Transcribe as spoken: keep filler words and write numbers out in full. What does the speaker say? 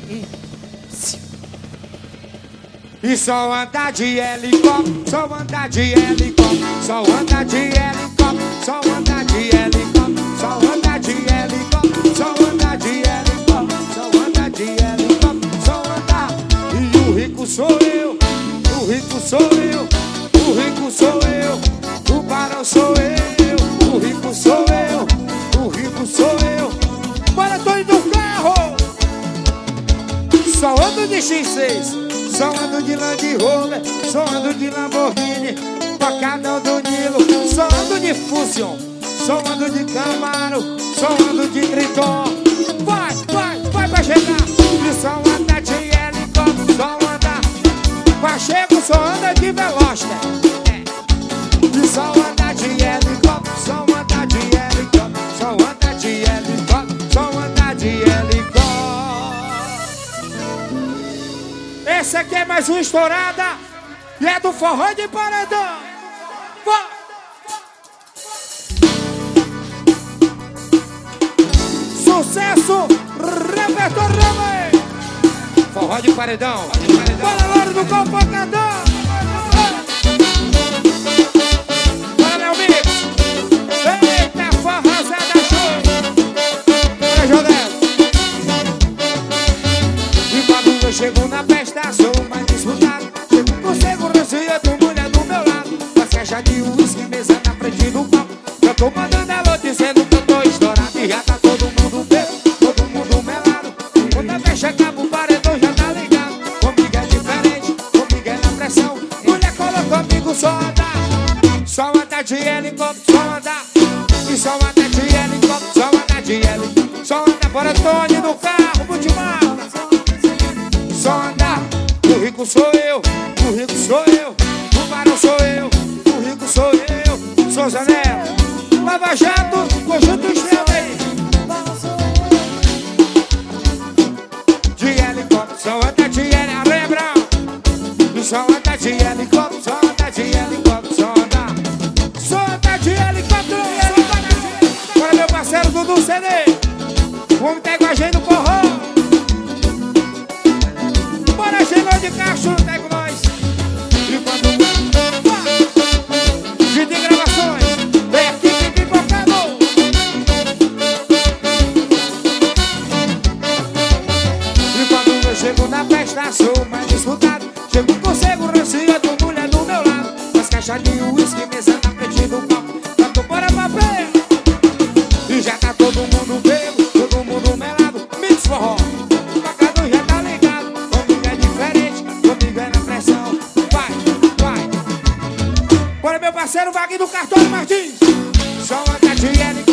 E só anda de helicóptero, só anda de helicóptero, só anda de helicóptero, só anda de helicóptero, só anda de helicóptero, só anda de helicóptero, só anda de helicóptero, só anda. E o rico sou eu, o rico sou eu, o rico sou eu, o barão sou eu, o rico sou eu, o rico sou eu. Bora, tô indo no carro, só ando de xis seis. Só ando de Land Rover, só ando de Lamborghini, Facadão do Nilo, só ando de Fusion, só ando de Camaro, só ando de Triton. Vai, vai, vai pra chegar. E só anda de helicóptero, só anda. Pachego só anda de Veloster. E só anda de helicóptero, só anda de helicóptero, só anda de helicóptero, só anda de helicóptero. Esse aqui é mais uma estourada e é do Forró de Paredão. Vai. Sucesso, repertório também. Forró de Paredão. Bora, Louro do Copacabana. Bora, meu mix. Eita, forrozada show. Bora, Jodel. E quando eu chego na festa, sou mais disputado. Chego com segurança e eu tô mulher do meu lado. As caixas de uísque, mesa na frente do palco. Já tô mandando ela dizendo que eu tô estourado. E já tá todo mundo bebo, todo mundo melado. Quando a festa acaba, o paredão já tá ligado. Comigo é diferente, comigo é na pressão. Mulher colocou comigo, só andar. Só andar de helicóptero, só andar. E só andar de helicóptero, só andar de helicóptero. Só andar fora Tony do carro, Budimar. Só andar, o rico sou eu, o rico sou eu, o barão sou eu, o rico sou eu, sou Zanella, Lava Jato, conjunto estrela aí. De helicóptero, só anda de helicóptero, lembra? Só anda de helicóptero, só anda de helicóptero, só anda. Só anda de helicóptero, helicóptero. Bora, meu parceiro Dudu C D, vamos ter com a gente no forró. Bora, chegou de caixa, tá com nós. E quando G D Gravações, vem aqui que tem focado. E quando eu chego na festa, sou mais disputado. Chego com segurança e eu tô mulher do meu lado. As caixas de uísque, mesa na frente do palco. Já tô bora pra pé. E já tá todo mundo bebo, todo mundo melado. Mix forró. Parceiro Wagner do Cartão Martins. Só anda de helicóptero.